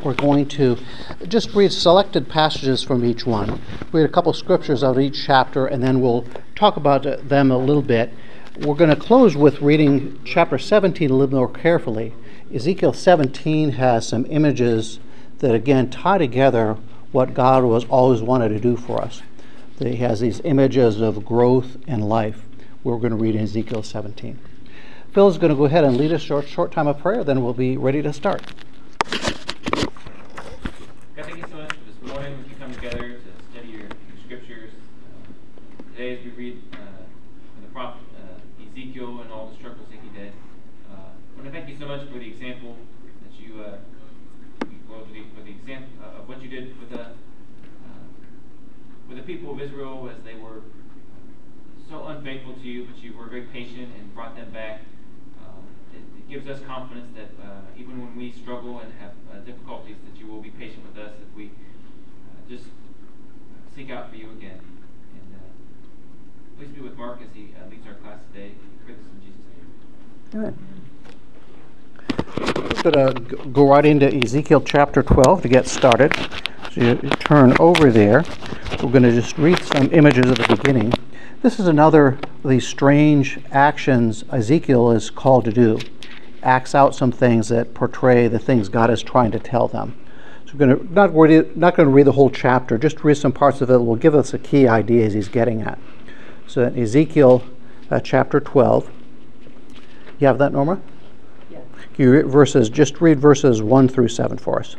we're going to just read selected passages from each one, read a couple scriptures out of each chapter, and then we'll talk about them a little bit. We're going to close with reading chapter 17 a little more carefully. Ezekiel 17 has some images that, again, tie together what God was always wanted to do for us. He has these images of growth and life. We're going to read in Ezekiel 17. Phil is going to go ahead and lead us a short time of prayer, then we'll be ready to start. God, thank you so much for this morning. We can come together to study your scriptures. Today, as we read from the prophet Ezekiel and all the struggles that he did, I want to thank you so much for the example that you, for the example of what you did with the people of Israel as they were so unfaithful to you, but you were very patient and brought them back. It gives us confidence that even when we struggle and have difficulties, that you will be patient with us if we just seek out for you again. And please be with Mark as he leads our class today. We pray this in Jesus' name. Amen. We're going to go right into Ezekiel chapter 12 to get started. So you turn over there. We're going to just read some images at the beginning. This is another of these strange actions Ezekiel is called to do. Acts out some things that portray the things God is trying to tell them. So we're not going to read the whole chapter, just read some parts of it. Will give us the key ideas he's getting at. So in Ezekiel chapter 12, you have that, Norma? Yeah. Can you just read verses 1 through 7 for us.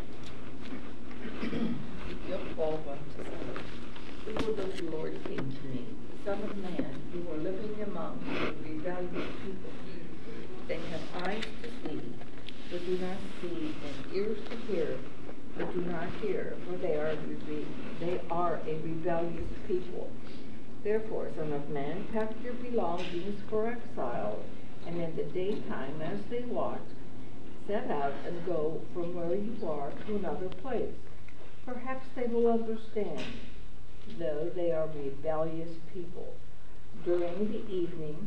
Son of man, you are living among the rebellious people. They have eyes to see, but do not see, and ears to hear, but do not hear, for they are a rebellious people. Therefore, son of man, pack your belongings for exile, and in the daytime, as they watch, set out and go from where you are to another place. Perhaps they will understand, though they are rebellious people. During the evening,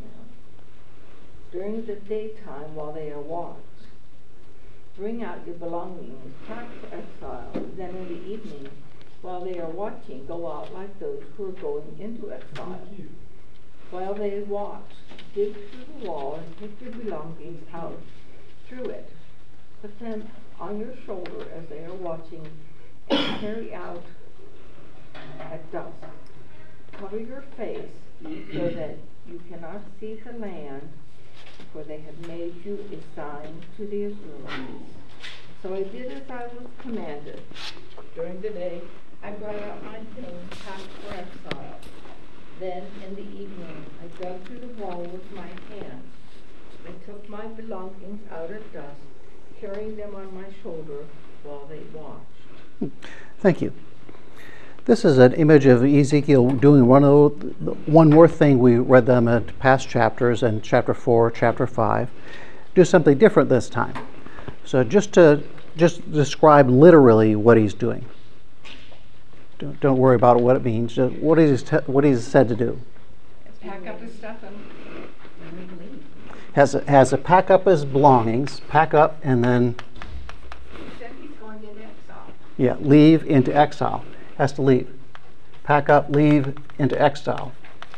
during the daytime while they are watched, bring out your belongings, pack for exile. Then in the evening, while they are watching, go out like those who are going into exile. While they watch, dig through the wall and take your belongings out through it. Put them on your shoulder as they are watching, and carry out at dusk. Cover your face so that you cannot see the land, for they have made you a sign to the Israelites. So I did as I was commanded. During the day I brought out my things packed for exile. Then in the evening I dug through the wall with my hands and took my belongings out at dusk, carrying them on my shoulder while they watched. Thank you. This is an image of Ezekiel doing one more thing. We read them in past chapters, in chapter 4, chapter 5. Do something different this time. So just describe literally what he's doing. Don't worry about what it means. Just what he's said to do. Pack up his stuff and leave. Has to pack up his belongings, pack up, and then He said he's going into exile. leave into exile. Has to leave. Pack up, leave into exile.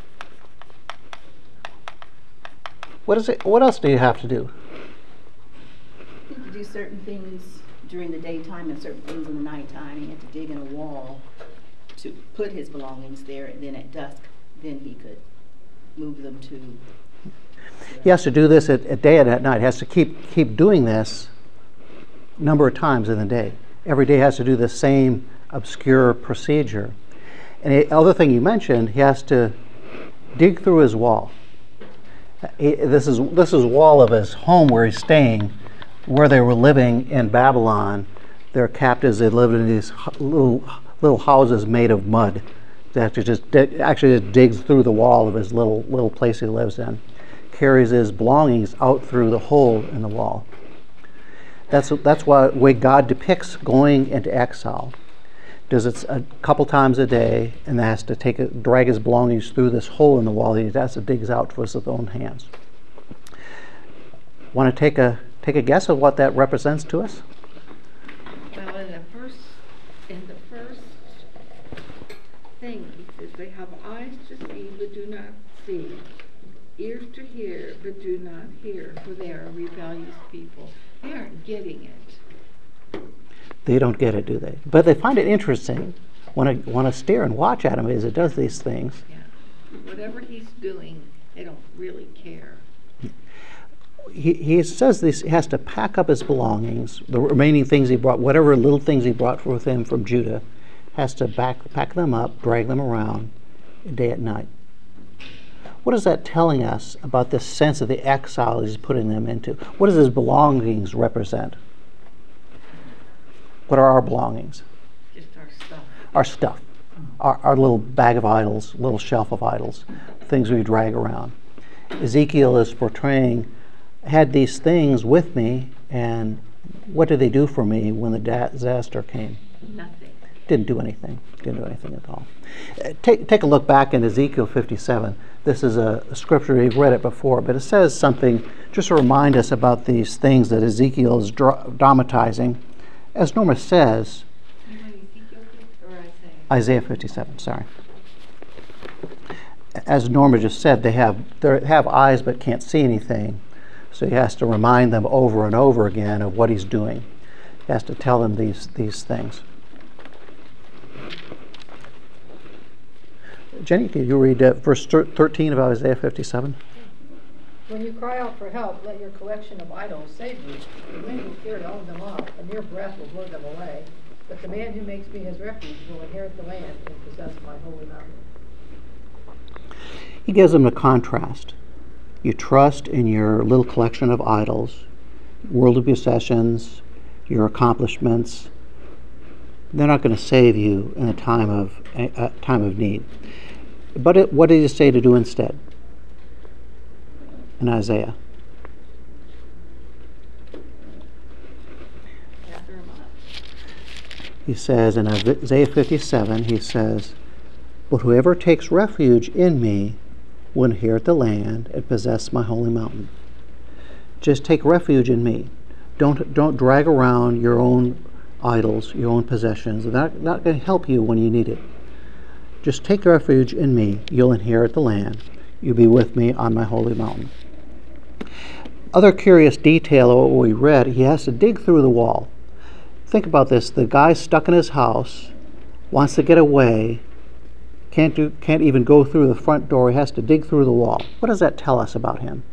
What is it? What else do you have to do? He had to do certain things during the daytime and certain things in the nighttime. He had to dig in a wall to put his belongings there, and then at dusk, then he could move them to. He has to do this at day and at night. He has to keep doing this a number of times in the day. Every day has to do the same obscure procedure. And the other thing you mentioned, he has to dig through his wall. This is wall of his home where he's staying, where they were living in Babylon. They're captives. They lived in these little houses made of mud. That actually just digs through the wall of his little place he lives in. Carries his belongings out through the hole in the wall. That's why way God depicts going into exile. Does it a couple times a day, and has to drag his belongings through this hole in the wall that he has to dig out with his own hands. Want to take a guess at what that represents to us? Well, in the first thing, he says they have eyes to see but do not see, ears to hear but do not hear, for they are a rebellious people. They aren't getting it. They don't get it, do they? But they find it interesting when I stare and watch at him as it does these things. Yeah. Whatever he's doing, they don't really care. He says this, he has to pack up his belongings, the remaining things he brought, whatever little things he brought with him from Judah, has to pack them up, drag them around day and night. What is that telling us about this sense of the exile he's putting them into? What does his belongings represent? What are our belongings? Just our stuff. Our stuff. Our little bag of idols, little shelf of idols, things we drag around. Ezekiel is portraying, I had these things with me, and what did they do for me when the disaster came? Nothing. Didn't do anything. Didn't do anything at all. Take a look back in Ezekiel 57. This is a scripture, you've read it before, but it says something just to remind us about these things that Ezekiel is dramatizing. As Norma says, Isaiah 57, sorry. As Norma just said, they have eyes but can't see anything. So he has to remind them over and over again of what he's doing. He has to tell them these things. Jenny, can you read verse 13 of Isaiah 57? When you cry out for help, let your collection of idols save you. The wind will carry all of them off, a mere breath will blow them away. But the man who makes me his refuge will inherit the land and possess my holy mountain. He gives them a contrast. You trust in your little collection of idols, worldly possessions, your accomplishments. They're not going to save you in a time of need. But what did he say to do instead? In Isaiah. He says in Isaiah 57, he says, but whoever takes refuge in me will inherit the land and possess my holy mountain. Just take refuge in me. Don't drag around your own idols, your own possessions. They're not going to help you when you need it. Just take refuge in me. You'll inherit the land. You'll be with me on my holy mountain. Other curious detail of what we read, he has to dig through the wall. Think about this. The guy's stuck in his house, wants to get away, can't even go through the front door. He has to dig through the wall. What does that tell us about him?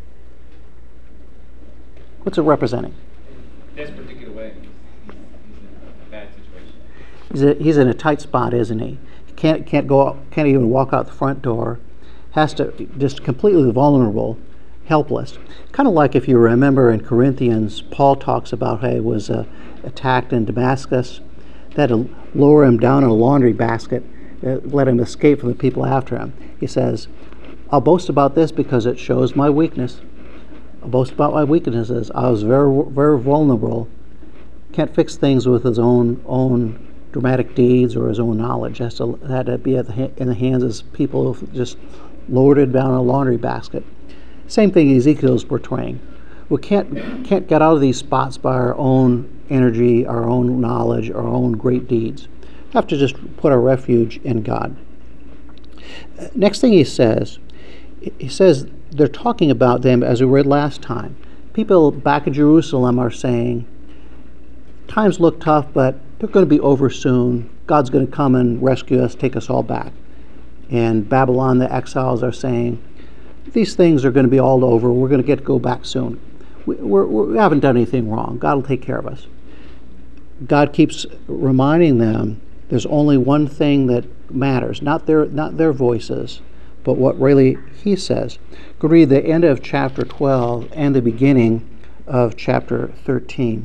What's it representing? This particular way, he's in a bad situation. He's in a tight spot, isn't he? He can't even walk out the front door. Has to just completely vulnerable, helpless. Kind of like if you remember in Corinthians, Paul talks about how he was attacked in Damascus. They had to lower him down in a laundry basket, let him escape from the people after him. He says, I'll boast about this because it shows my weakness. I'll boast about my weaknesses. I was very, very vulnerable. Can't fix things with his own dramatic deeds or his own knowledge. Had to be in the hands of people who just lowered him down in a laundry basket. Same thing Ezekiel is portraying. We can't get out of these spots by our own energy, our own knowledge, our own great deeds. We have to just put our refuge in God. Next thing he says they're talking about them as we read last time. People back in Jerusalem are saying, times look tough, but they're going to be over soon. God's going to come and rescue us, take us all back. And Babylon, the exiles, are saying, these things are going to be all over. We're going to go back soon. We haven't done anything wrong. God will take care of us. God keeps reminding them there's only one thing that matters, not their voices, but what really he says. Go read the end of chapter 12 and the beginning of chapter 13.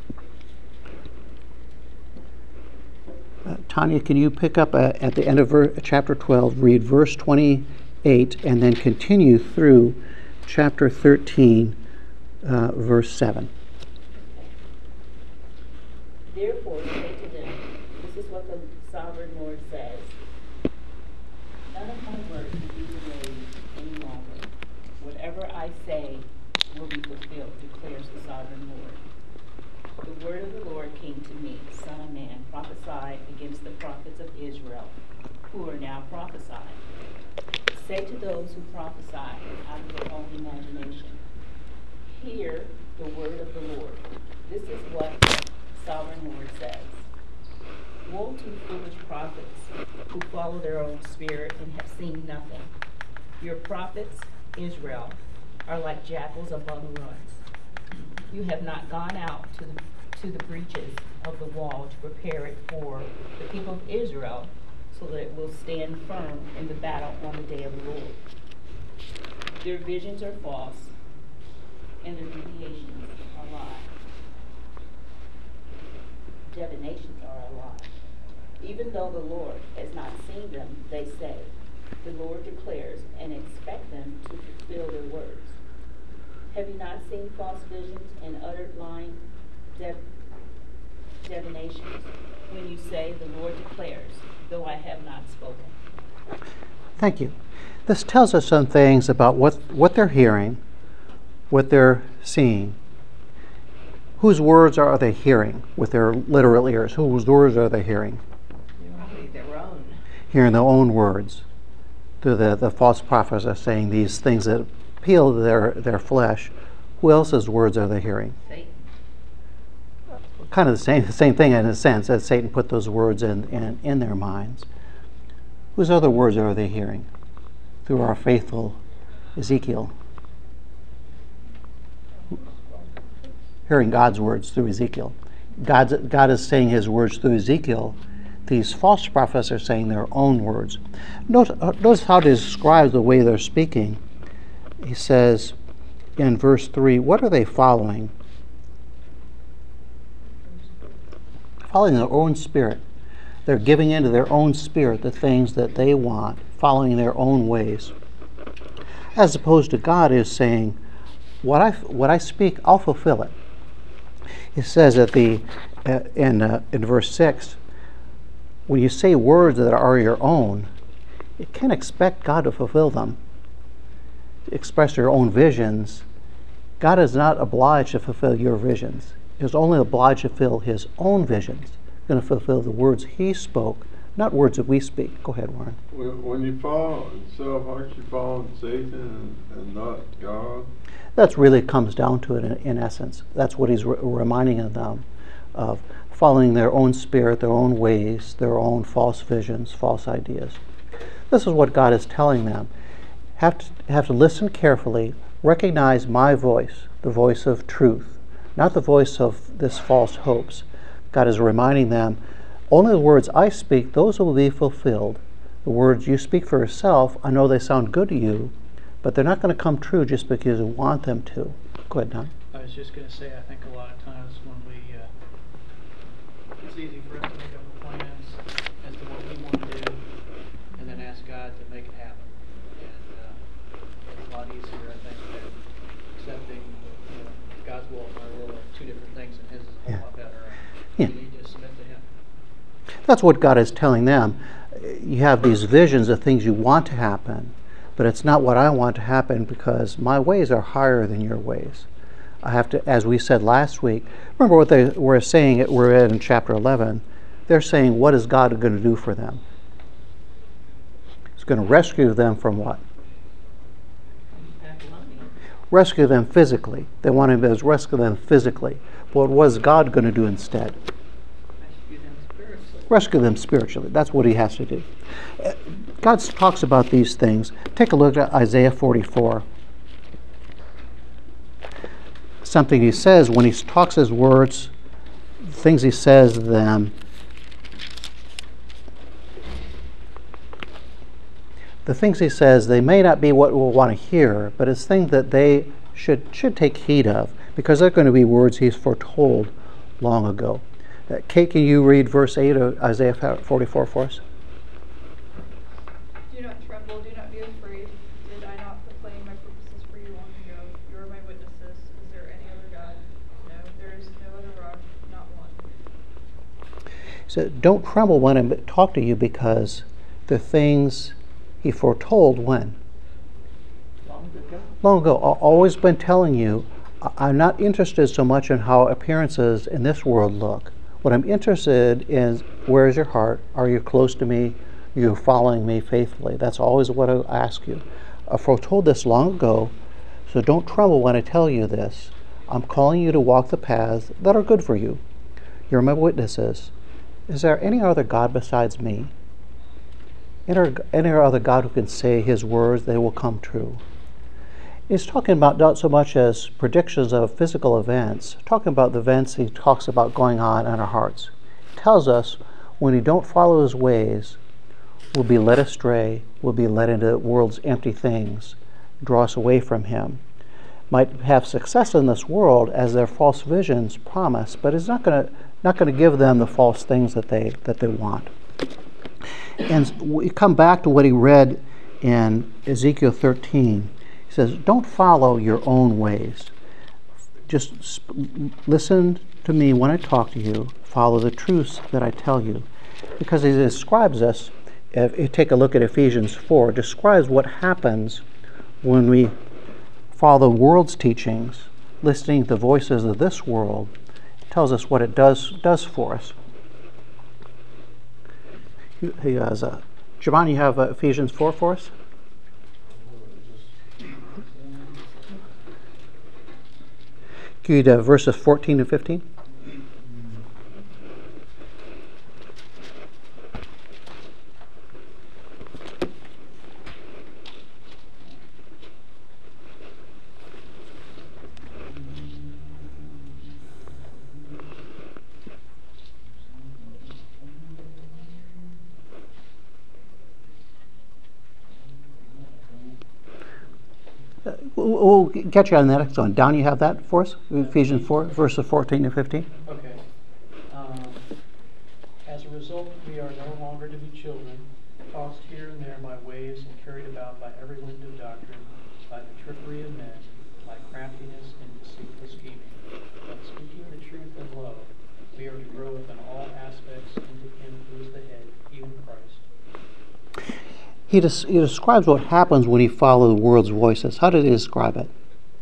Tanya, can you pick up at the end of chapter 12, read verse 28, and then continue through chapter 13, verse 7. Therefore say to them, this is what the sovereign Lord says. None of my words will be delayed any longer. Whatever I say will be fulfilled, declares the sovereign Lord. The word of the Lord came to me, Son of Israel, who are now prophesying. Say to those who prophesy out of their own imagination, hear the word of the Lord. This is what the Sovereign Lord says. Woe to foolish prophets who follow their own spirit and have seen nothing. Your prophets, Israel, are like jackals among runs. You have not gone out to the breaches of the wall to prepare it for the people of Israel, so that it will stand firm in the battle on the day of the Lord. Their visions are false, and their deviations are lies. Divinations are a lie. Even though the Lord has not seen them, they say, the Lord declares, and expect them to fulfill their words. Have you not seen false visions and uttered lying divinations? When you say, the Lord declares, though I have not spoken. Thank you. This tells us some things about what they're hearing, what they're seeing. Whose words are they hearing with their literal ears? Whose words are they hearing? Probably their own. Hearing their own words. The false prophets are saying these things that appeal to their flesh. Who else's words are they hearing? Satan. Kind of the same thing in a sense, as Satan put those words in their minds. Whose other words are they hearing? Through our faithful Ezekiel. Hearing God's words through Ezekiel. God is saying his words through Ezekiel. These false prophets are saying their own words. Notice how he describes the way they're speaking. He says in verse 3, what are they following? Following their own spirit. They're giving into their own spirit the things that they want, following their own ways. As opposed to God is saying, what I speak, I'll fulfill it. He says in verse 6, when you say words that are your own, you can't expect God to fulfill them. Express your own visions. God is not obliged to fulfill your visions. He's only obliged to fulfill his own visions. He's going to fulfill the words he spoke, not words that we speak. Go ahead, Warren. When you fall self, aren't you following Satan and not God? That's really comes down to it in essence. That's what he's reminding them of, following their own spirit, their own ways, their own false visions, false ideas. This is what God is telling them. Have to listen carefully, recognize my voice, the voice of truth, not the voice of this false hopes. God is reminding them, only the words I speak, those will be fulfilled. The words you speak for yourself, I know they sound good to you, but they're not going to come true just because you want them to. Go ahead, Don. I was just going to say, I think a lot of times when it's easy for us to make up plans as to what we want to do, and then ask God to make it happen. And it's a lot easier, I think, than accepting God's will and our will are two different things, and His is a lot better. Yeah. You need to submit to Him. That's what God is telling them. You have these visions of things you want to happen, but it's not what I want to happen because my ways are higher than your ways. I have to, as we said last week, remember what they were saying, we're in chapter 11, they're saying, what is God going to do for them? He's going to rescue them from what? Rescue them physically. They want him to rescue them physically. But what is God going to do instead? Rescue them spiritually. That's what he has to do. God talks about these things. Take a look at Isaiah 44. Something he says when he talks his words, things he says to them. The things he says, they may not be what we'll want to hear, but it's things that they should take heed of, because they're going to be words he's foretold long ago. Kate, can you read verse 8 of Isaiah 44 for us? Do not tremble, do not be afraid. Did I not proclaim my purposes for you long ago? You are my witnesses. Is there any other God? No, there is no other rock, not one. So don't tremble when I talk to you, because the things he foretold when? Long ago. I've always been telling you, I'm not interested so much in how appearances in this world look. What I'm interested in Where is your heart? Are you close to me? Are you following me faithfully? That's always what I ask you. I foretold this long ago, so don't tremble when I tell you this. I'm calling you to walk the paths that are good for you. You're my witnesses. Is there any other God besides me? Any other God who can say his words, they will come true? He's talking about not so much as predictions of physical events, talking about the events he talks about going on in our hearts. He tells us when we don't follow his ways, we'll be led astray, we'll be led into the world's empty things, draw us away from him. Might have success in this world as their false visions promise, but it's not going to give them the false things that they want. And we come back to what he read in Ezekiel 13. He says, don't follow your own ways. Just listen to me when I talk to you. Follow the truths that I tell you. Because he describes us, if you take a look at Ephesians 4, it describes what happens when we follow the world's teachings, listening to the voices of this world. It tells us what it does for us. He has Giovanni, you have Ephesians 4 for us? Can you read verses 14 to 15? We'll get you on the next one. Don, you have that for us? Ephesians 4, verses 14 to 15. Okay. As a result, we are no longer to be children, tossed here and there by waves and carried about by every wind of doctrine, by the trickery of men, by craftiness and deceitful scheming. But speaking the truth in love, we are to grow up in all aspects into him who is the head, even Christ. He describes what happens when you follow the world's voices. How did he describe it?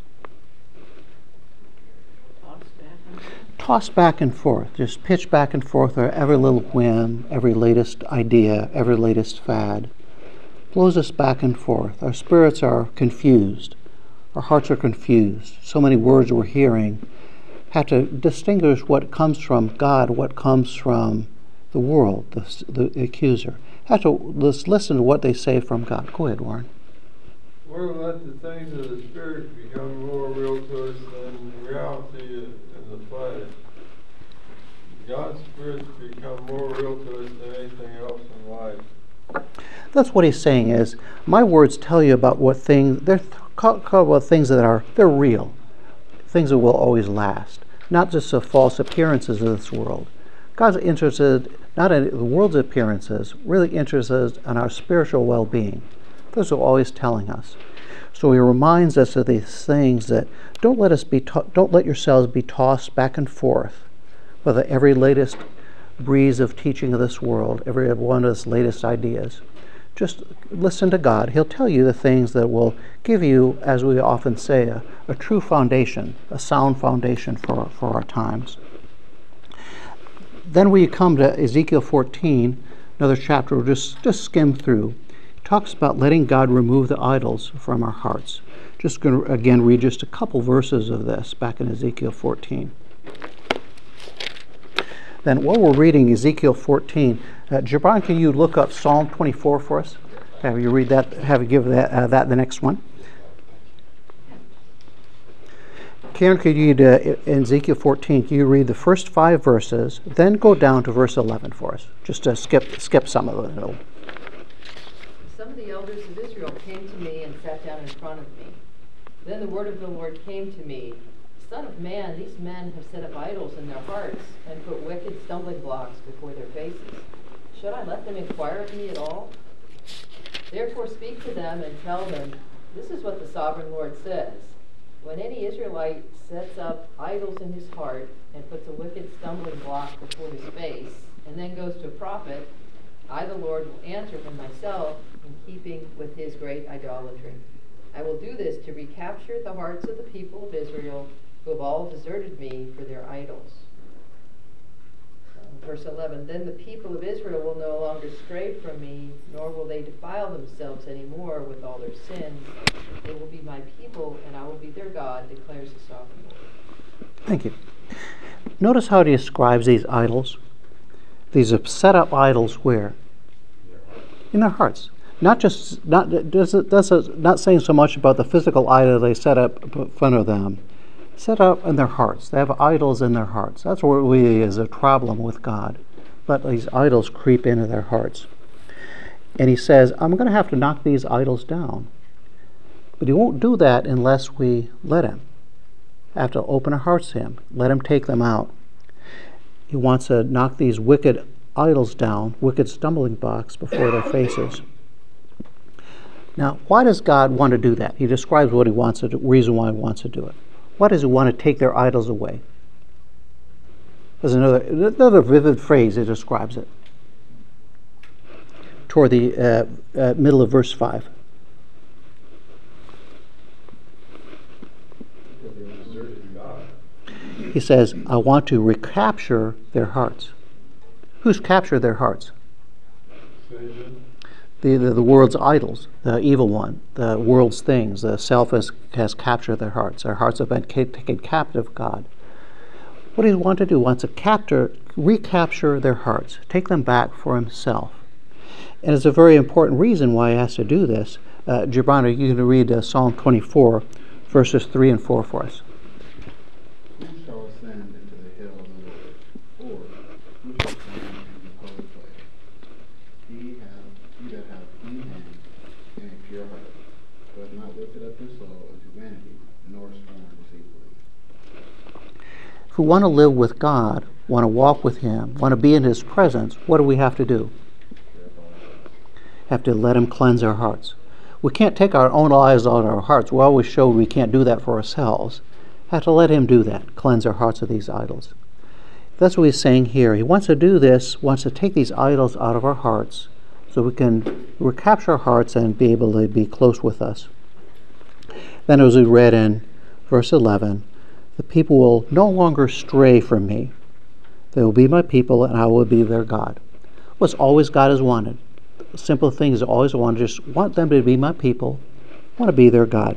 Tossed back and forth, just pitch back and forth, or every little whim, every latest idea, every latest fad. Blows us back and forth. Our spirits are confused. Our hearts are confused. So many words we're hearing. Have to distinguish what comes from God, what comes from the world, the accuser. Have to just listen to what they say from God. Go ahead, Warren. We're going to let the things of the Spirit become more real to us than reality in the flesh. God's Spirit become more real to us than anything else in life. That's what he's saying is, my words tell you about what things, they're called about things that they're real. Things that will always last. Not just the false appearances of this world. God's interested not in the world's appearances, really interested in our spiritual well-being. Those are always telling us. So he reminds us of these things that don't let yourselves be tossed back and forth by every latest breeze of teaching of this world, every one of its latest ideas. Just listen to God. He'll tell you the things that will give you, as we often say, a true foundation, a sound foundation for our times. Then we come to Ezekiel 14, another chapter we'll just skim through. It talks about letting God remove the idols from our hearts. Just going to, again, read just a couple verses of this back in Ezekiel 14. Then while we're reading Ezekiel 14, Jabron, can you look up Psalm 24 for us? Have you read that? Have you give that the next one? Karen, could you read in Ezekiel 14, can you read the first 5 verses, then go down to verse 11 for us, just to skip some of it. Some of the elders of Israel came to me and sat down in front of me. Then the word of the Lord came to me, Son of man, these men have set up idols in their hearts and put wicked stumbling blocks before their faces. Should I let them inquire of me at all? Therefore speak to them and tell them, this is what the sovereign Lord says. When any Israelite sets up idols in his heart and puts a wicked stumbling block before his face, and then goes to a prophet, I, the Lord, will answer him myself in keeping with his great idolatry. I will do this to recapture the hearts of the people of Israel who have all deserted me for their idols. verse 11, then the people of Israel will no longer stray from me, nor will they defile themselves anymore with all their sins. They will be my people, and I will be their God, declares the sovereign Lord. Thank you. Notice how he describes these idols. These are set up idols where? In their hearts. Not saying so much about the physical idol they set up in front of them. Set up in their hearts. They have idols in their hearts. That's where we is a problem with God. Let these idols creep into their hearts. And he says, I'm going to have to knock these idols down. But he won't do that unless we let him. Have to open our hearts to him. Let him take them out. He wants to knock these wicked idols down, wicked stumbling blocks before their faces. Now, why does God want to do that? He describes what he wants to do, reason why he wants to do it. Why does he want to take their idols away? There's another vivid phrase that describes it. Toward the middle of verse 5. He says, I want to recapture their hearts. Who's captured their hearts? Satan. The world's idols, the evil one, the world's things, the self has captured their hearts. Their hearts have been taken captive of God. What does he want to do? He wants to recapture their hearts, take them back for himself. And it's a very important reason why he has to do this. Gibrana, you can read Psalm 24, verses 3 and 4 for us. Who shall ascend into the hill of the Lord? Or who shall stand in his holy place? He that hath clean hands and a pure heart, who hath not lifted up his soul unto vanity, nor sworn deceitfully. If we want to live with God, want to walk with him, want to be in his presence, what do we have to do? Have to let him cleanse our hearts. We can't take our own eyes out of our hearts. We always showed we can't do that for ourselves. Have to let him do that, cleanse our hearts of these idols. That's what he's saying here. He wants to do this, wants to take these idols out of our hearts so we can recapture our hearts and be able to be close with us. Then as we read in verse 11, the people will no longer stray from me. They will be my people and I will be their God. What's always God has wanted. Simple things I always wanted. Just want them to be my people. I want to be their God.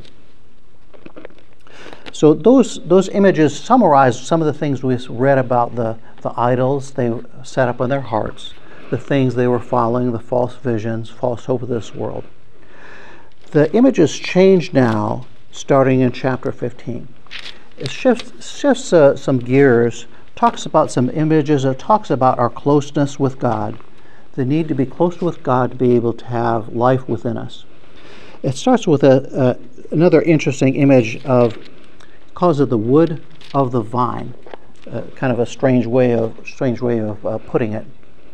So those images summarize some of the things we read about the idols they set up in their hearts, the things they were following, the false visions, false hope of this world. The images change now, starting in chapter 15. It shifts some gears, talks about some images, it talks about our closeness with God, the need to be close with God to be able to have life within us. It starts with another interesting image of, calls it the wood of the vine, kind of a strange way of putting it.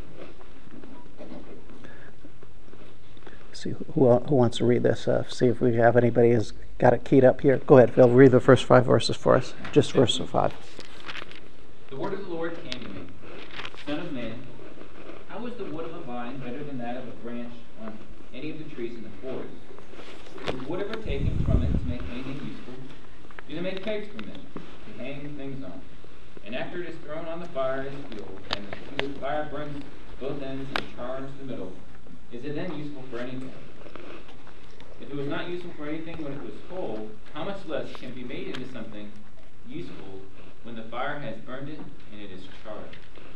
See who wants to read this. See if we have anybody who's got it keyed up here. Go ahead, Phil. Read the first 5 verses for us. Just verse 5. The word of the Lord came to me, Son of man, how is the wood of a vine better than that of a branch on any of the trees in the forest? Is wood ever taken from it to make anything useful? Do they make pegs from it to hang things on? And after it is thrown on the fire as fuel, and the fire burns both ends and chars the middle, is it then useful for anything? If it was not useful for anything when it was whole, how much less can be made into something useful when the fire has burned it and it is charred?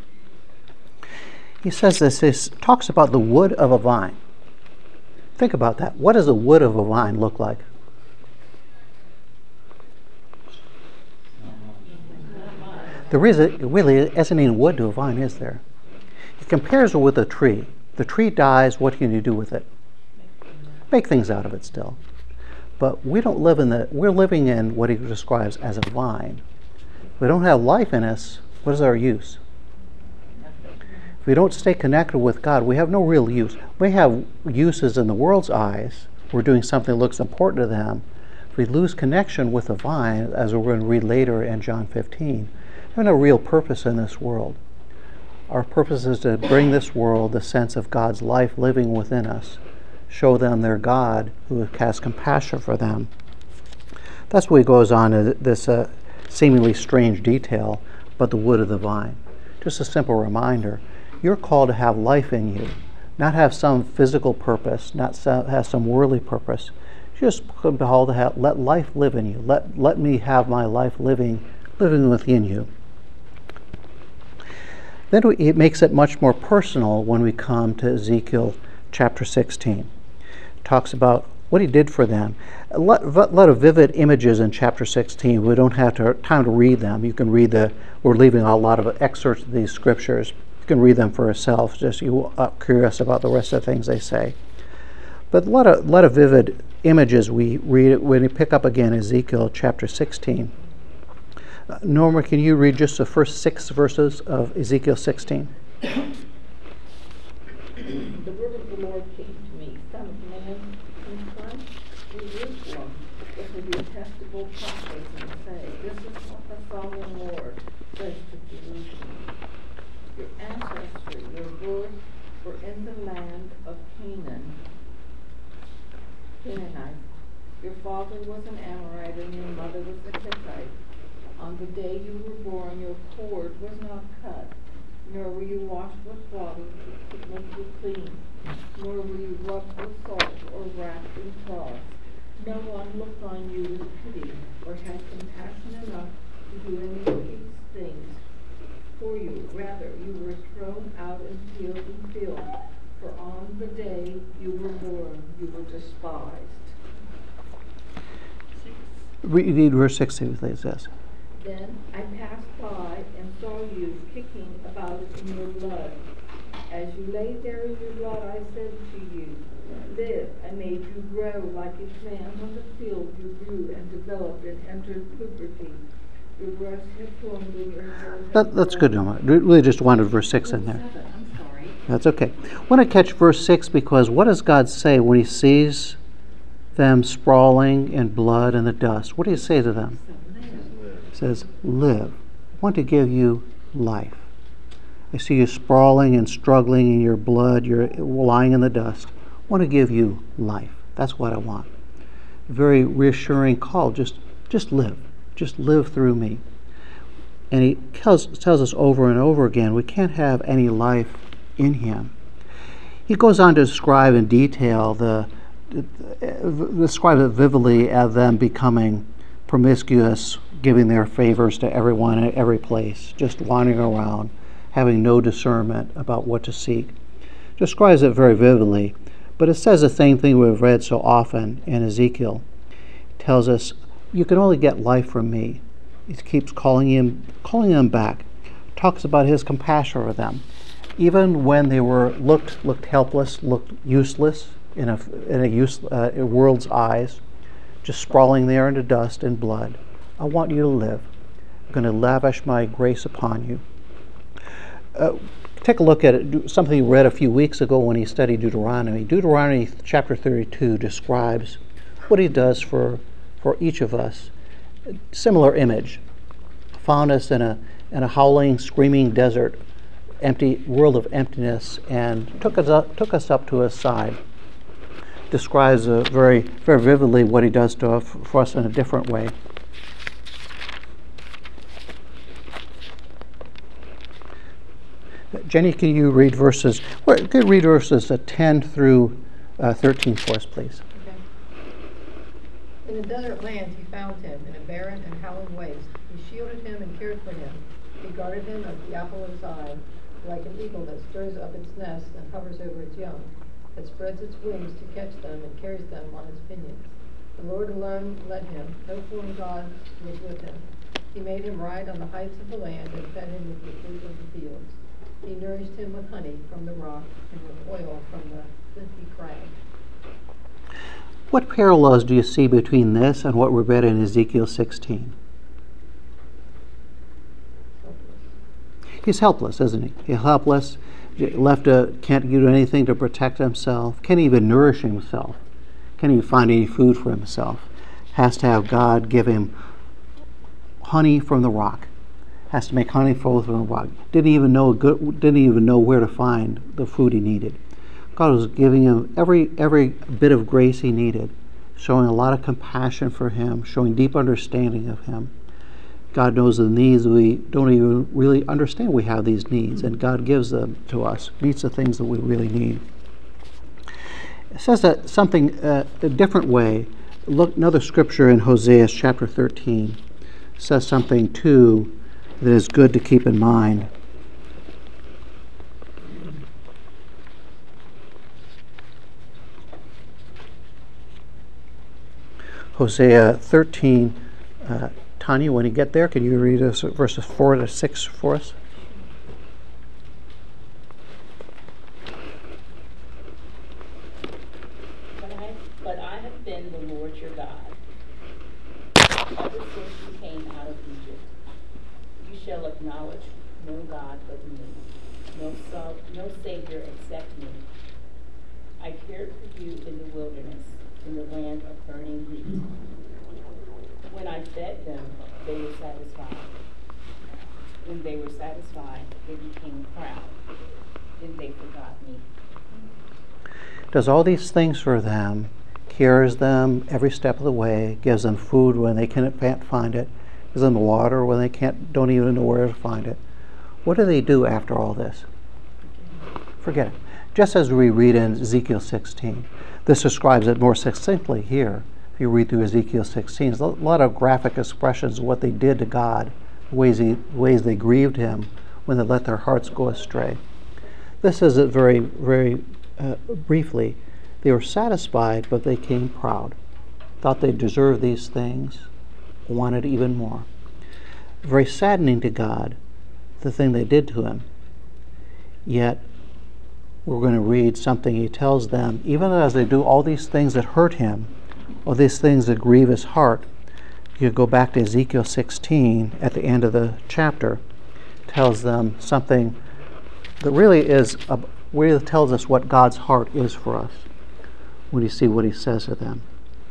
He says this talks about the wood of a vine. Think about that. What does the wood of a vine look like? There really isn't any wood to a vine, is there? He compares it with a tree. The tree dies, what can you do with it? Make things out of it still. But we don't live we're living in what he describes as a vine. If we don't have life in us, what is our use? If we don't stay connected with God, we have no real use. We have uses in the world's eyes. We're doing something that looks important to them. If we lose connection with the vine, as we're going to read later in John 15, we have no real purpose in this world. Our purpose is to bring this world the sense of God's life living within us, show them their God who has compassion for them. That's what he goes on to this seemingly strange detail about the wood of the vine. just a simple reminder. You're called to have life in you, not have some physical purpose, not have some worldly purpose. You're just called to let life live in you. Let me have my life living within you. Then it makes it much more personal when we come to Ezekiel chapter 16. It talks about what he did for them. A lot of vivid images in chapter 16. We don't have time to read them. You can read we're leaving a lot of excerpts of these scriptures. You can read them for yourself, just you are curious about the rest of the things they say. But a lot of vivid images we read when we pick up again Ezekiel chapter 16. Norma, can you read just the first 6 verses of Ezekiel 16? The word of the Lord came to me, Son of man, confront Jerusalem with the detestable prophets and say, this is what the sovereign Lord says to Jerusalem. Your ancestry, your birth, were in the land of Canaanite. Your father was an Amorite and your mother was a Hittite. On the day you were born, your cord was not cut, nor were you washed with water to make you clean, nor were you rubbed with salt or wrapped in cloths. No one looked on you with pity or had compassion enough to do any of these things for you. Rather, you were thrown out in field and field, for on the day you were born, you were despised. Read verse 16, please. Yes. Then I passed by and saw you kicking about in your blood. As you lay there in your blood, I said to you, live. I made you grow like a plant on the field. You grew and developed and entered puberty. Your breasts had formed and your hair had That's good, Norma. Really just wanted verse 6 in there. I'm sorry. That's okay. I want to catch verse 6 because what does God say when he sees them sprawling in blood and the dust? What do you say to them? He says, live. I want to give you life. I see you sprawling and struggling in your blood. You're lying in the dust. I want to give you life. That's what I want. A very reassuring call. Just live. Just live through me. And he tells us over and over again, we can't have any life in him. He goes on to describe in detail describe it vividly as them becoming promiscuous, giving their favors to everyone at every place, just wandering around, having no discernment about what to seek. Describes it very vividly, but it says the same thing we've read so often in Ezekiel. It tells us, you can only get life from me. He keeps calling them back. Talks about his compassion for them. Even when they looked helpless, looked useless in a world's eyes, just sprawling there into dust and blood. I want you to live. I'm going to lavish my grace upon you. Take a look at it, something he read a few weeks ago when he studied Deuteronomy. Deuteronomy chapter 32 describes what he does for each of us. Similar image. Found us in a howling, screaming desert, empty world of emptiness, and took us up to his side. Describes very, very vividly what he does for us in a different way. Jenny, can you read verses 10 through 13 for us, please? Okay. In the desert land he found him, in a barren and howling waste. He shielded him and cared for him. He guarded him as the apple of his eye, like an eagle that stirs up its nest and hovers over its young, that spreads its wings to catch them and carries them on its pinions. The Lord alone led him. No foreign god was with him. He made him ride on the heights of the land and fed him with the fruit of the fields. He nourished him with honey from the rock and with oil from the flinty crag. What parallels do you see between this and what we read in Ezekiel 16? He's helpless, isn't he? He's helpless, can't do anything to protect himself, can't even nourish himself, can't even find any food for himself. Has to have God give him honey from the rock. Has to make honey flow from the rock. Didn't even know where to find the food he needed. God was giving him every bit of grace he needed, showing a lot of compassion for him, showing deep understanding of him. God knows the needs. We don't even really understand we have these needs, and God gives them to us, meets the things that we really need. It says that something a different way. Look, another scripture in Hosea chapter 13 says something too that is good to keep in mind. Hosea 13, Tanya, when you get there, can you read us verses 4 to 6 for us? But I have been the Lord your God, ever since you came out of Egypt. You shall acknowledge no God but me, no Savior except me. I cared for you in the wilderness, in the land of burning wheat. When I fed them, they were satisfied. When they were satisfied, they became proud. Then they forgot me. Does all these things for them, cares them every step of the way, gives them food when they can't find it, gives them water when they don't even know where to find it. What do they do after all this? Forget it. Just as we read in Ezekiel 16. This describes it more succinctly here. If you read through Ezekiel 16, there's a lot of graphic expressions of what they did to God, ways they grieved him when they let their hearts go astray. This is it very, very briefly. They were satisfied, but they came proud. Thought they deserved these things, wanted even more. Very saddening to God, the thing they did to him. Yet, we're going to read something he tells them, even as they do all these things that hurt him, all these things that grieve his heart. You go back to Ezekiel 16 at the end of the chapter, tells them something that really tells us what God's heart is for us when you see what he says to them.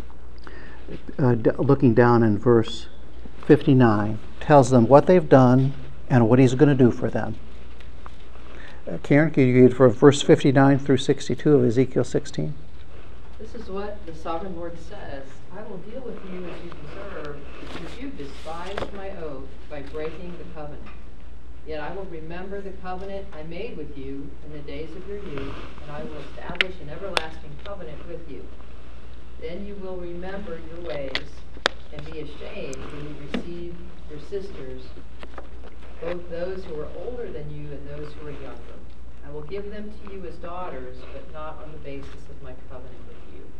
Looking down in verse 59, tells them what they've done and what he's going to do for them. Karen, can you read from verse 59 through 62 of Ezekiel 16? This is what the sovereign Lord says. I will deal with you as you deserve, because you despised my oath by breaking the covenant. Yet I will remember the covenant I made with you in the days of your youth, and I will establish an everlasting covenant with you. Then you will remember your ways and be ashamed when you receive your sisters, both those who are older than you and those who are younger. I will give them to you as daughters, but not on the basis of my covenant with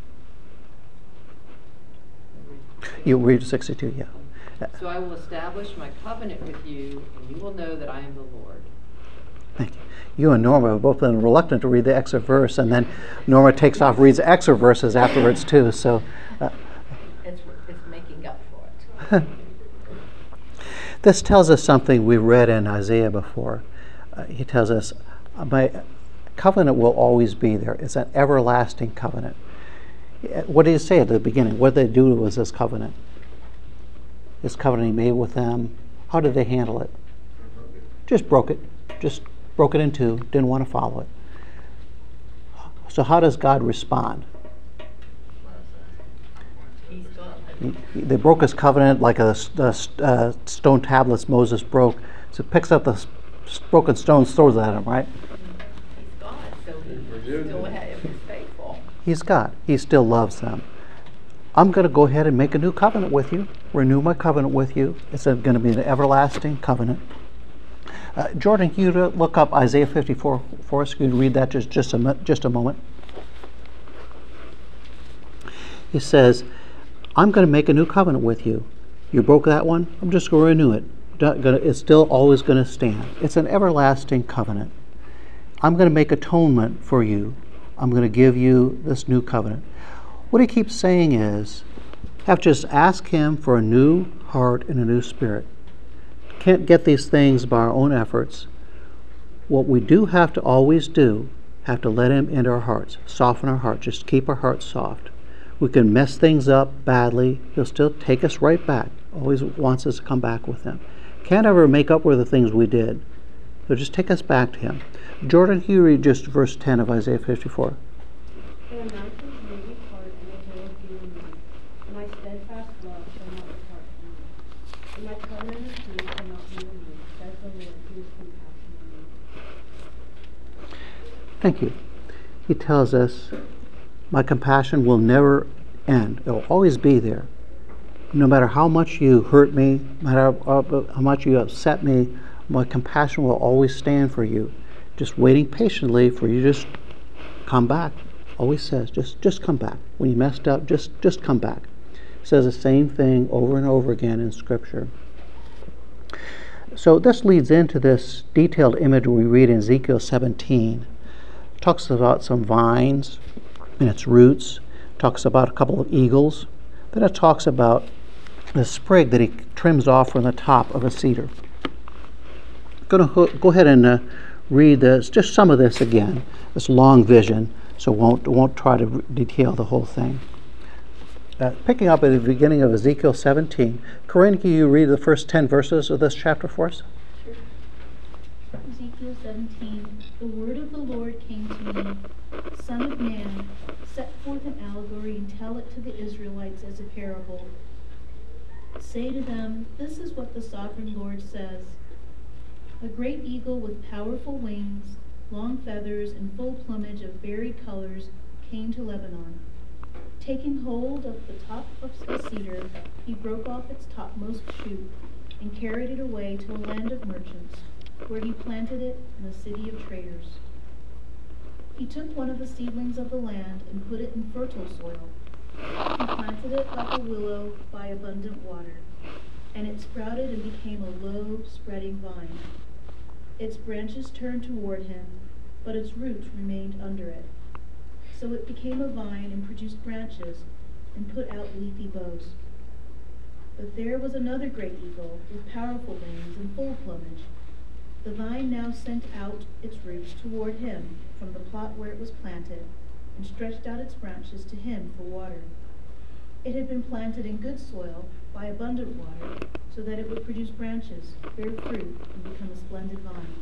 you. You read 62, yeah. So I will establish my covenant with you, and you will know that I am the Lord. Thank you. You and Norma have both been reluctant to read the extra verse, and then Norma takes off, reads extra verses afterwards too. So It's making up for it. this tells us something we read in Isaiah before. He tells us, my covenant will always be there. It's an everlasting covenant. What did he say at the beginning? What did they do with this covenant? This covenant he made with them. How did they handle it? Just broke it. Just broke it in two. Didn't want to follow it. So how does God respond? They broke his covenant like the stone tablets Moses broke. So he picks up the broken stones, throws it at him, right? He's gone, so he still is faithful. He's God. He still loves them. I'm going to go ahead and make a new covenant with you. Renew my covenant with you. It's going to be an everlasting covenant. Jordan, can you look up Isaiah 54 for us? Can you read that just a moment? He says, I'm going to make a new covenant with you. You broke that one? I'm just going to renew it. It's still always going to stand. It's an everlasting covenant. I'm going to make atonement for you. I'm going to give you this new covenant. What he keeps saying is, have to just ask him for a new heart and a new spirit. Can't get these things by our own efforts. What we do have to always do, have to let him into our hearts, soften our hearts, just keep our hearts soft. We can mess things up badly. He'll still take us right back. Always wants us to come back with him. Can't ever make up for the things we did. So just take us back to him. Jordan, can you read just verse 10 of Isaiah 54? For the mountains may depart, and the hills be removed, and my steadfast love shall not depart from you, and my covenant of Thank you. He tells us, my compassion will never end. It will always be there. No matter how much you hurt me, no matter how much you upset me, my compassion will always stand for you. Just waiting patiently for you to just come back. Always says, just come back. When you messed up, just come back. Says the same thing over and over again in Scripture. So this leads into this detailed image we read in Ezekiel 17. It talks about some vines and its roots. It talks about a couple of eagles. Then it talks about the sprig that he trims off from the top of a cedar. I'm going to go ahead and read this, just some of this again. This long vision, so won't try to detail the whole thing. Picking up at the beginning of Ezekiel 17, Corinne, can you read the first 10 verses of this chapter for us? Sure. Ezekiel 17, the word of the Lord came to me, Son of man, set forth an allegory and tell it to the Israelites as a parable. Say to them, this is what the sovereign Lord says. A great eagle with powerful wings, long feathers, and full plumage of varied colors came to Lebanon. Taking hold of the top of a cedar, he broke off its topmost shoot and carried it away to a land of merchants, where he planted it in a city of traders. He took one of the seedlings of the land and put it in fertile soil. He planted it like a willow by abundant water, and it sprouted and became a low, spreading vine. Its branches turned toward him, but its roots remained under it. So it became a vine and produced branches and put out leafy boughs. But there was another great eagle with powerful wings and full plumage. The vine now sent out its roots toward him from the plot where it was planted and stretched out its branches to him for water. It had been planted in good soil by abundant water so that it would produce branches, bear fruit, and become a splendid vine.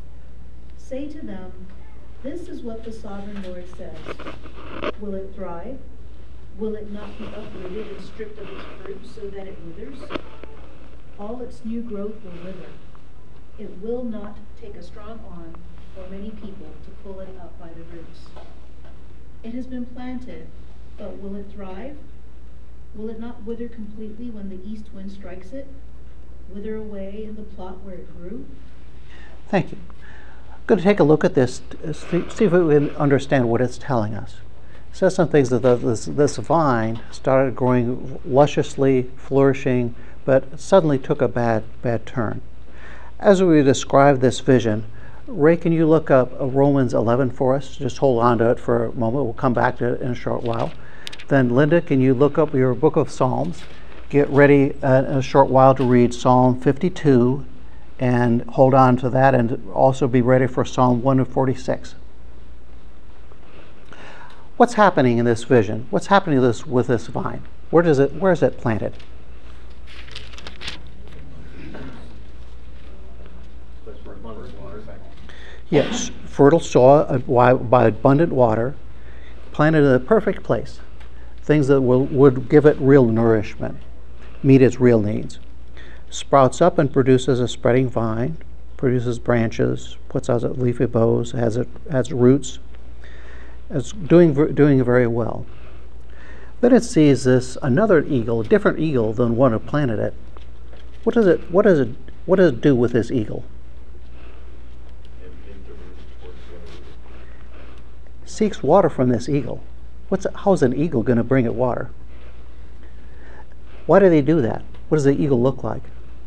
Say to them, this is what the sovereign Lord says. Will it thrive? Will it not be uprooted and stripped of its fruit so that it withers? All its new growth will wither. It will not take a strong arm or many people to pull it up by the roots. It has been planted, but will it thrive? Will it not wither completely when the east wind strikes it? Wither away in the plot where it grew? Thank you. I'm going to take a look at this, see if we can understand what it's telling us. It says some things that this vine started growing lusciously, flourishing, but suddenly took a bad turn. As we describe this vision, Ray, can you look up Romans 11 for us? Just hold on to it for a moment. We'll come back to it in a short while. Then Linda, can you look up your book of Psalms? Get ready in a short while to read Psalm 52 and hold on to that, and also be ready for Psalm 146. What's happening in this vision? What's happening with this vine? Where is it planted? Yes, fertile soil by abundant water, planted in the perfect place. Things that would give it real nourishment, meet its real needs. Sprouts up and produces a spreading vine, produces branches, puts out leafy boughs, has roots. It's doing very well. Then it sees this another eagle, a different eagle than one who planted it. What does it do with this eagle? Seeks water from this eagle. How's an eagle going to bring it water? Why do they do that? What does the eagle look like?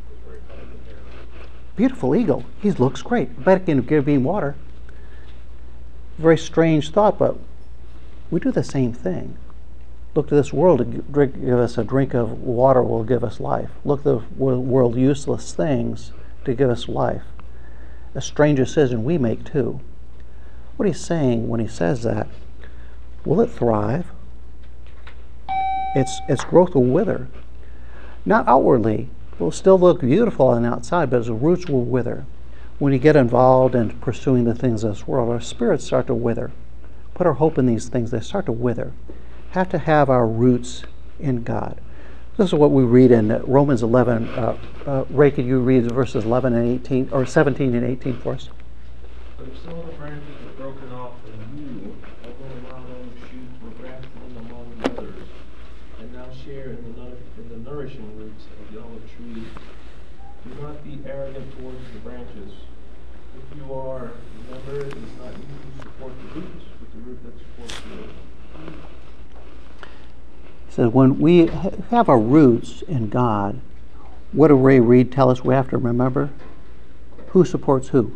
Beautiful eagle. He looks great. I bet it can give him water. Very strange thought, but we do the same thing. Look to this world to give us a drink of water will give us life. Look to the world useless things to give us life. A strange decision we make too. What he's saying when he says that, will it thrive? Its growth will wither. Not outwardly. It will still look beautiful on the outside, but its roots will wither. When we get involved in pursuing the things of this world, our spirits start to wither. Put our hope in these things, they start to wither. Have to have our roots in God. This is what we read in Romans 11. Ray, could you read verses 11 and 18, or 17 and 18 for us? But if some of the branches were broken off and you, although not on the shoot, were grafted in among the others, and now share in the nourishing roots of the olive tree, do not be arrogant towards the branches. If you are, remember it is not you who support the roots, but the root that supports you. So when we have our roots in God, what did Ray Reed tell us we have to remember? Who supports who?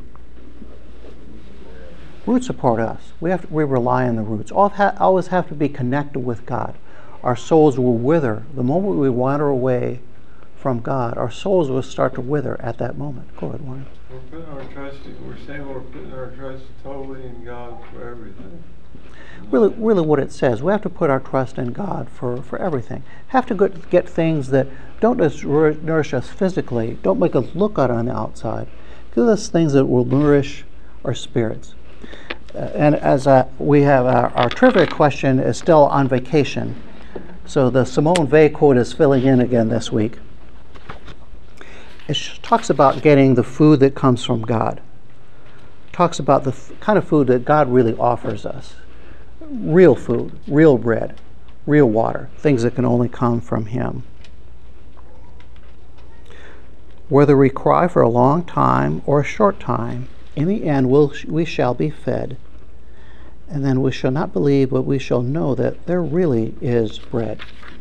Roots support us. We rely on the roots. Always have to be connected with God. Our souls will wither. The moment we wander away from God, our souls will start to wither at that moment. Go ahead, Warren. We're saying we're putting our trust totally in God for everything. Really what it says, we have to put our trust in God for everything. Have to get things that don't just nourish us physically, don't make us look good on the outside. Give us things that will nourish our spirits. And as we have our trivia question is still on vacation. So the Simone Weil quote is filling in again this week. It talks about getting the food that comes from God. Talks about the kind of food that God really offers us. Real food, real bread, real water, things that can only come from Him. Whether we cry for a long time or a short time, in the end we shall be fed. And then we shall not believe, but we shall know that there really is bread.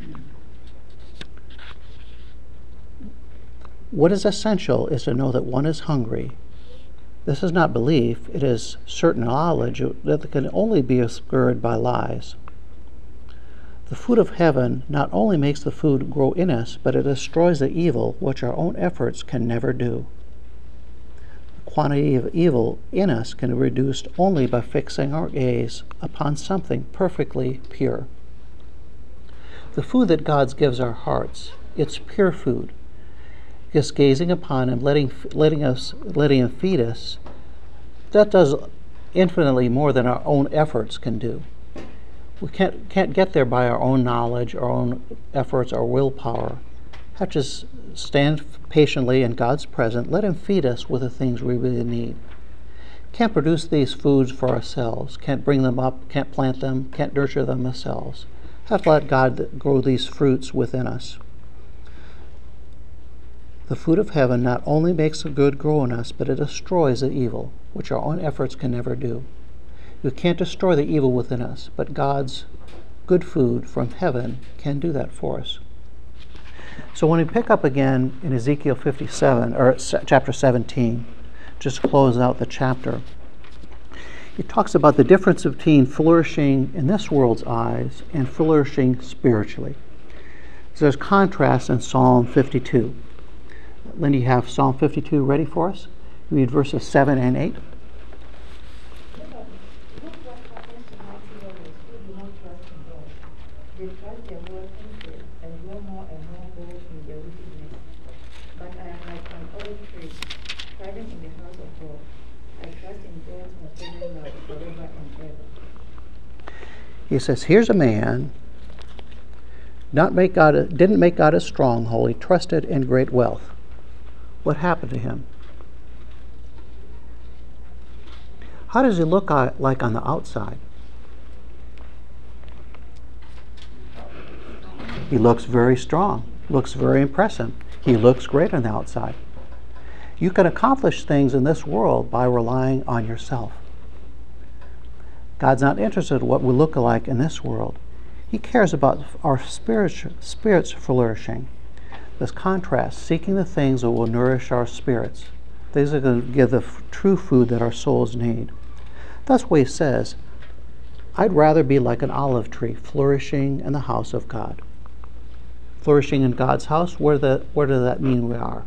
What is essential is to know that one is hungry. This is not belief, it is certain knowledge that can only be obscured by lies. The food of heaven not only makes the food grow in us, but it destroys the evil which our own efforts can never do. The quantity of evil in us can be reduced only by fixing our gaze upon something perfectly pure. The food that God gives our hearts, it's pure food. Just gazing upon Him, letting Him feed us, that does infinitely more than our own efforts can do. We can't get there by our own knowledge, our own efforts, our willpower. We have to just stand patiently in God's presence, let Him feed us with the things we really need. Can't produce these foods for ourselves, can't bring them up, can't plant them, can't nurture them ourselves. Have to let God grow these fruits within us. The food of heaven not only makes the good grow in us, but it destroys the evil, which our own efforts can never do. You can't destroy the evil within us, but God's good food from heaven can do that for us. So when we pick up again in Ezekiel 57, or chapter 17, just to close out the chapter, it talks about the difference between flourishing in this world's eyes and flourishing spiritually. So there's contrast in Psalm 52. Lindy, you have Psalm 52 ready for us? Read verses 7 and 8. He says, here's a man didn't make God a stronghold. He trusted in great wealth. What happened to him? How does he look like on the outside? He looks very strong, looks very impressive. He looks great on the outside. You can accomplish things in this world by relying on yourself. God's not interested in what we look like in this world. He cares about our spirits flourishing. This contrast, seeking the things that will nourish our spirits. These are going to give the true food that our souls need. That's what he says, I'd rather be like an olive tree flourishing in the house of God. Flourishing in God's house, where does that mean we are?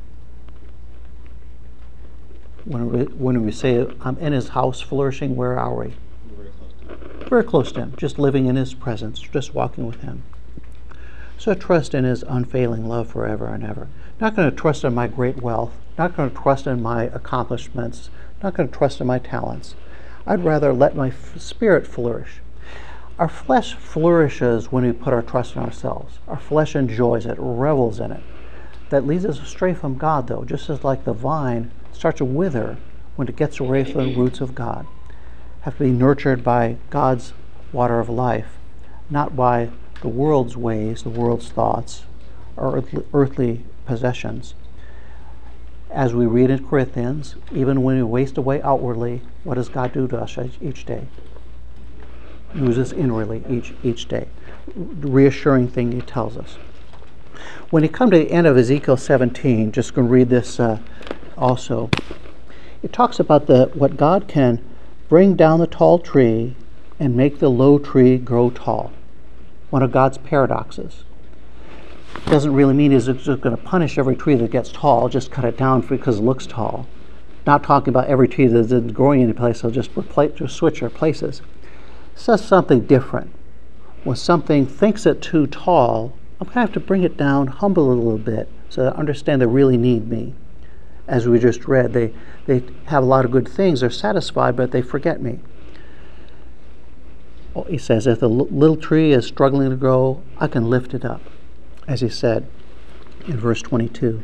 When we say, I'm in His house flourishing, where are we? Very close to Him, just living in His presence, just walking with Him. So trust in His unfailing love forever and ever. Not going to trust in my great wealth, not going to trust in my accomplishments, not going to trust in my talents. I'd rather let my spirit flourish. Our flesh flourishes when we put our trust in ourselves. Our flesh enjoys it, revels in it. That leads us astray from God, though, just as like the vine starts to wither when it gets away from the roots of God. Have to be nurtured by God's water of life, not by the world's ways, the world's thoughts, or earthly possessions. As we read in Corinthians, even when we waste away outwardly, what does God do to us each day? Use us inwardly each day. The reassuring thing he tells us. When you come to the end of Ezekiel 17, just going to read this also. It talks about what God can bring down the tall tree and make the low tree grow tall. One of God's paradoxes. Doesn't really mean he's just going to punish every tree that gets tall, just cut it down because it looks tall. Not talking about every tree that isn't growing any place, so just switch their places. It says something different. When something thinks it too tall, I'm going to have to bring it down, humble it a little bit, so that I understand they really need me. As we just read, they have a lot of good things, they're satisfied, but they forget me. He says, if the little tree is struggling to grow, I can lift it up, as he said in verse 22.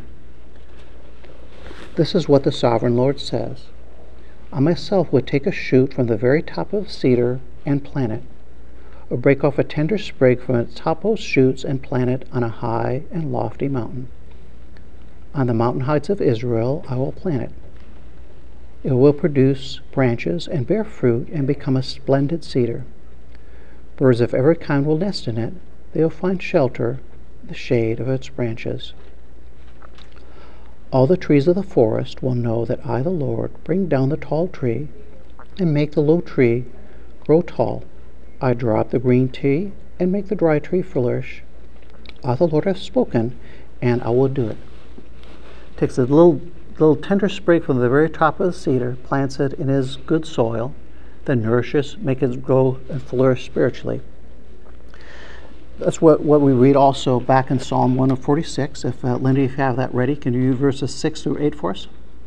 This is what the sovereign Lord says. I myself would take a shoot from the very top of a cedar and plant it, or break off a tender sprig from its topmost shoots and plant it on a high and lofty mountain. On the mountain heights of Israel I will plant it. It will produce branches and bear fruit and become a splendid cedar. Birds of every kind will nest in it. They will find shelter, the shade of its branches. All the trees of the forest will know that I, the Lord, bring down the tall tree and make the low tree grow tall. I draw up the green tree and make the dry tree flourish. I, the Lord, have spoken, and I will do it. Takes a little tender sprig from the very top of the cedar, plants it in his good soil, then nourishes, make it grow and flourish spiritually. That's what we read also back in Psalm 146. If Lindy, if you have that ready, can you read verses 6 through 8 for us?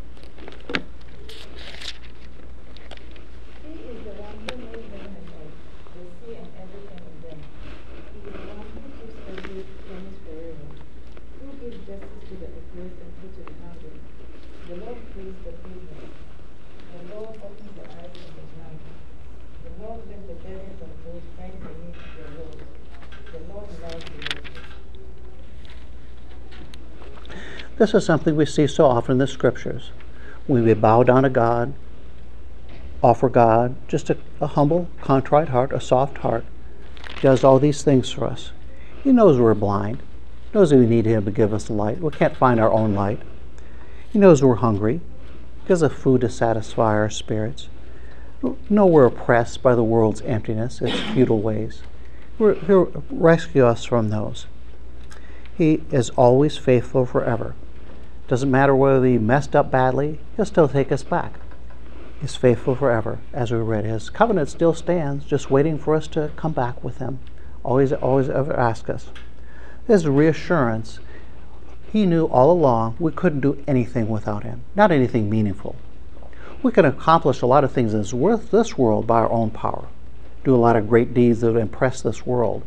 This is something we see so often in the scriptures. When we bow down to God, offer God just a humble, contrite heart, a soft heart, He does all these things for us. He knows we're blind. He knows that we need Him to give us light. We can't find our own light. He knows we're hungry. He gives us food to satisfy our spirits. We know we're oppressed by the world's emptiness, its futile ways. He'll rescue us from those. He is always faithful forever. Doesn't matter whether we messed up badly, He'll still take us back. He's faithful forever, as we read. His covenant still stands, just waiting for us to come back with Him. Always ever ask us. There's a reassurance. He knew all along we couldn't do anything without Him, not anything meaningful. We can accomplish a lot of things in this world by our own power, do a lot of great deeds that impress this world,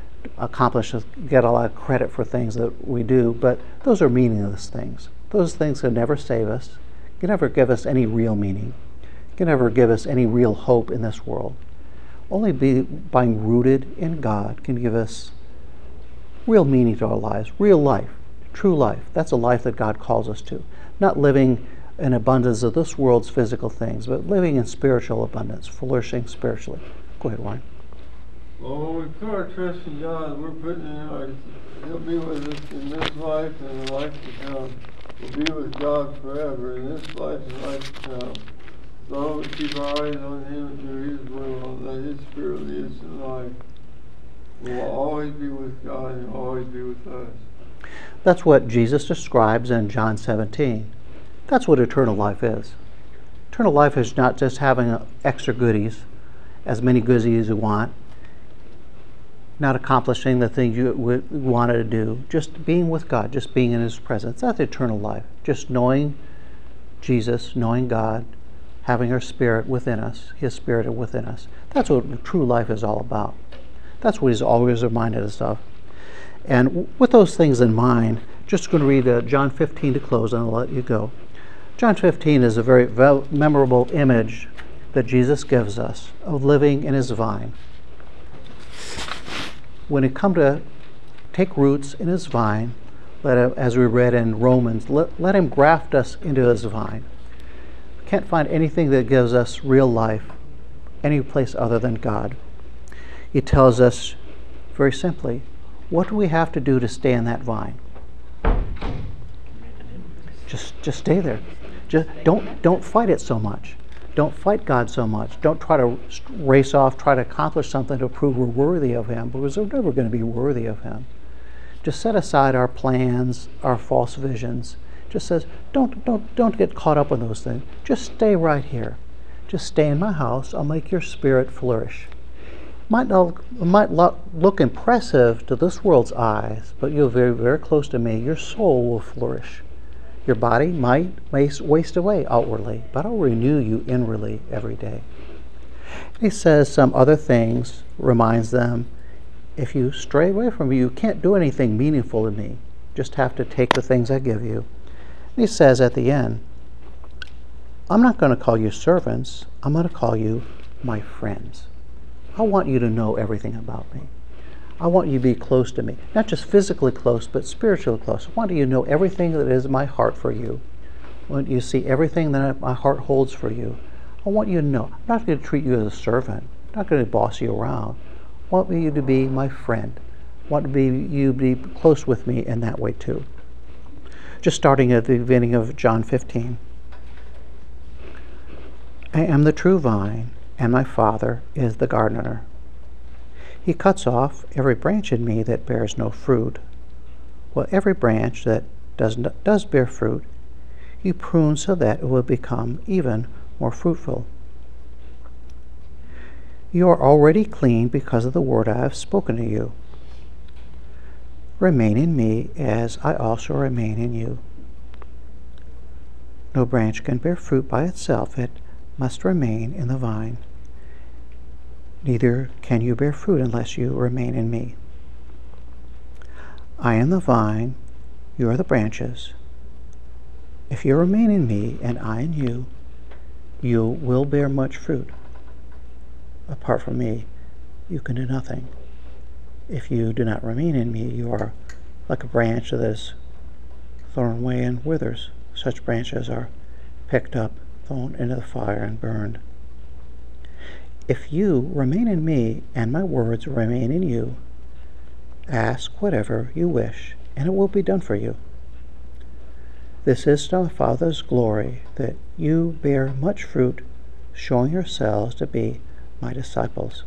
get a lot of credit for things that we do, but those are meaningless things. Those things can never save us, can never give us any real meaning, can never give us any real hope in this world. Only being rooted in God can give us real meaning to our lives, real life, true life. That's a life that God calls us to. Not living in abundance of this world's physical things, but living in spiritual abundance, flourishing spiritually. Go ahead, Warren. Well, when we put our trust in God, we're putting in He'll be with us in this life and the life to come. We'll be with God forever in this life and life to come. So we keep our eyes on Him and do His will, that His Spirit leads in life. We'll always be with God and He'll always be with us. That's what Jesus describes in John 17. That's what eternal life is. Eternal life is not just having extra goodies, as many goodies as you want, not accomplishing the things you wanted to do, just being with God, just being in His presence. That's eternal life. Just knowing Jesus, knowing God, having our Spirit within us, His Spirit within us. That's what true life is all about. That's what He's always reminded us of. And with those things in mind, just going to read John 15 to close, and I'll let you go. John 15 is a very memorable image that Jesus gives us of living in his vine. When it comes to take roots in his vine, let him, as we read in Romans, let him graft us into his vine. We can't find anything that gives us real life any place other than God. He tells us very simply, what do we have to do to stay in that vine? Just stay there. Just don't fight it so much. Don't fight God so much. Don't try to race off, try to accomplish something to prove we're worthy of him, because we're never going to be worthy of him. Just set aside our plans, our false visions. Just says, don't get caught up in those things. Just stay right here. Just stay in my house. I'll make your spirit flourish. It might look impressive to this world's eyes, but you're very, very close to me. Your soul will flourish. Your body might waste away outwardly, but I'll renew you inwardly every day. He says some other things, reminds them, if you stray away from me, you can't do anything meaningful to me. Just have to take the things I give you. And he says at the end, I'm not going to call you servants. I'm going to call you my friends. I want you to know everything about me. I want you to be close to me. Not just physically close, but spiritually close. I want you to know everything that is in my heart for you. I want you to see everything that my heart holds for you. I want you to know. I'm not going to treat you as a servant. I'm not going to boss you around. I want you to be my friend. I want you to be close with me in that way too. Just starting at the beginning of John 15. I am the true vine, and my Father is the gardener. He cuts off every branch in me that bears no fruit, while every branch that does bear fruit, he prunes so that it will become even more fruitful. You are already clean because of the word I have spoken to you. Remain in me as I also remain in you. No branch can bear fruit by itself. It must remain in the vine. Neither can you bear fruit unless you remain in me. I am the vine, you are the branches. If you remain in me and I in you, you will bear much fruit. Apart from me, you can do nothing. If you do not remain in me, you are like a branch that is thrown away and withers. Such branches are picked up, thrown into the fire, and burned. If you remain in me and my words remain in you, ask whatever you wish, and it will be done for you. This is to my Father's glory, that you bear much fruit, showing yourselves to be my disciples.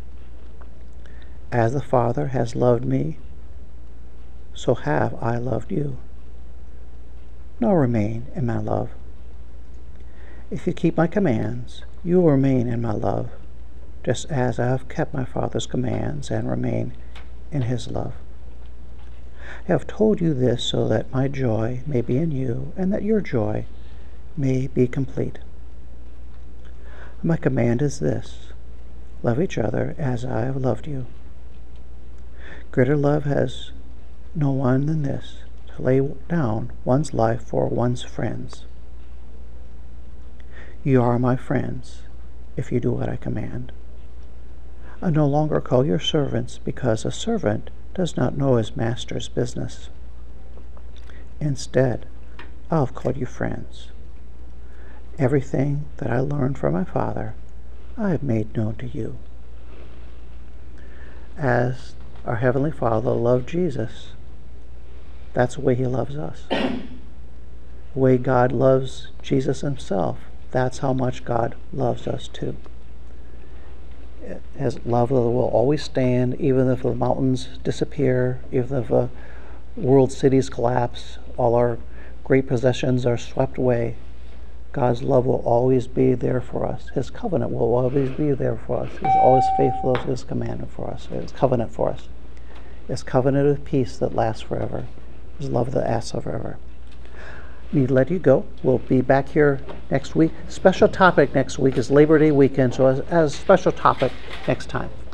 As the Father has loved me, so have I loved you. Now remain in my love. If you keep my commands, you will remain in my love, just as I have kept my Father's commands and remain in his love. I have told you this so that my joy may be in you, and that your joy may be complete. My command is this: love each other as I have loved you. Greater love has no one than this, to lay down one's life for one's friends. You are my friends if you do what I command. I no longer call you servants, because a servant does not know his master's business. Instead, I have called you friends. Everything that I learned from my Father, I have made known to you. As our Heavenly Father loved Jesus, that's the way he loves us. The way God loves Jesus himself, that's how much God loves us too. His love will always stand, even if the mountains disappear, even if the world cities collapse, all our great possessions are swept away. God's love will always be there for us. His covenant will always be there for us. He's always faithful to his commandment for us, his covenant for us. His covenant of peace that lasts forever. His love that lasts forever. Need to let you go. We'll be back here next week. Special topic next week is Labor Day weekend, so as a special topic next time.